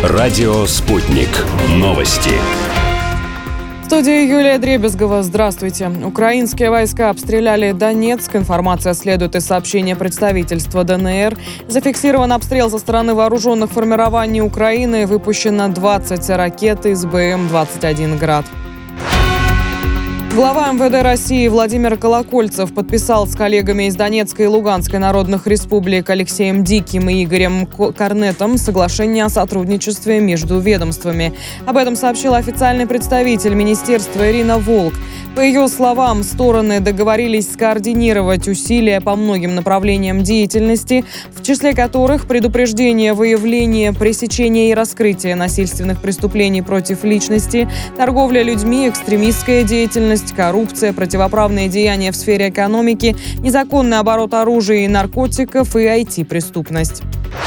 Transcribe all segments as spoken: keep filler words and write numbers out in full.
Радио «Спутник». Новости. В студии Юлия Дребезгова. Здравствуйте. Украинские войска обстреляли Донецк. Информация следует из сообщения представительства ДНР. Зафиксирован обстрел со стороны вооруженных формирований Украины. Выпущено двадцать ракет из БМ двадцать один «Град». Глава МВД России Владимир Колокольцев подписал с коллегами из Донецкой и Луганской народных республик Алексеем Диким и Игорем Корнетом соглашение о сотрудничестве между ведомствами. Об этом сообщил официальный представитель министерства Ирина Волк. По ее словам, стороны договорились скоординировать усилия по многим направлениям деятельности, в числе которых предупреждение, выявление, пресечение и раскрытие насильственных преступлений против личности, торговля людьми, экстремистская деятельность, коррупция, противоправные деяния в сфере экономики, незаконный оборот оружия и наркотиков и ай ти-преступность.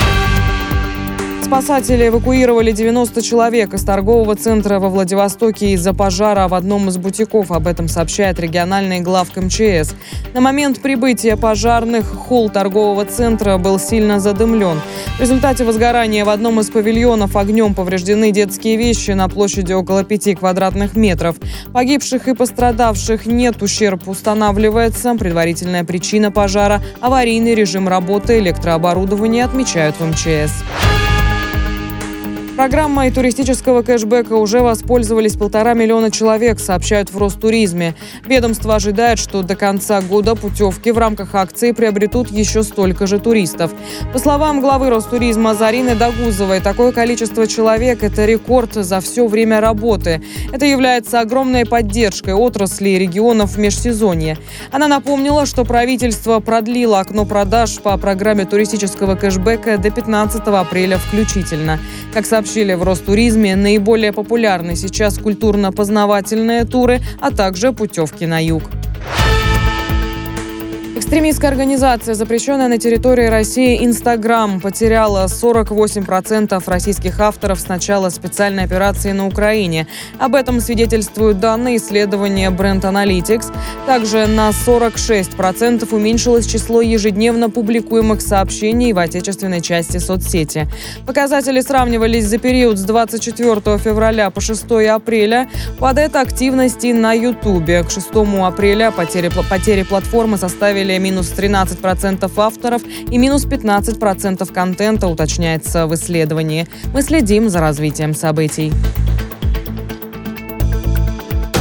Спасатели эвакуировали девяносто человек из торгового центра во Владивостоке из-за пожара в одном из бутиков. Об этом сообщает региональный главк эм че эс. На момент прибытия пожарных холл торгового центра был сильно задымлен. В результате возгорания в одном из павильонов огнем повреждены детские вещи на площади около пяти квадратных метров. Погибших и пострадавших нет, ущерб устанавливается. Предварительная причина пожара – аварийный режим работы электрооборудования, отмечают в эм че эс. Программой туристического кэшбэка уже воспользовались полтора миллиона человек, сообщают в Ростуризме. Ведомство ожидает, что до конца года путевки в рамках акции приобретут еще столько же туристов. По словам главы Ростуризма Зарины Дагузовой, такое количество человек – это рекорд за все время работы. Это является огромной поддержкой отрасли и регионов в межсезонье. Она напомнила, что правительство продлило окно продаж по программе туристического кэшбэка до пятнадцатого апреля включительно. Как сообщили в Ростуризме, наиболее популярны сейчас культурно-познавательные туры, а также путевки на юг. Экстремистская организация, запрещенная на территории России Инстаграм, потеряла сорок восемь процентов российских авторов с начала специальной операции на Украине. Об этом свидетельствуют данные исследования Brand Analytics. Также на сорок шесть процентов уменьшилось число ежедневно публикуемых сообщений в отечественной части соцсети. Показатели сравнивались за период с двадцать четвёртого февраля по шестого апреля. Падает активность и на Ютубе. К шестому апреля потери, потери платформы составили минус тринадцать процентов авторов и минус пятнадцать процентов контента, уточняется в исследовании. Мы следим за развитием событий.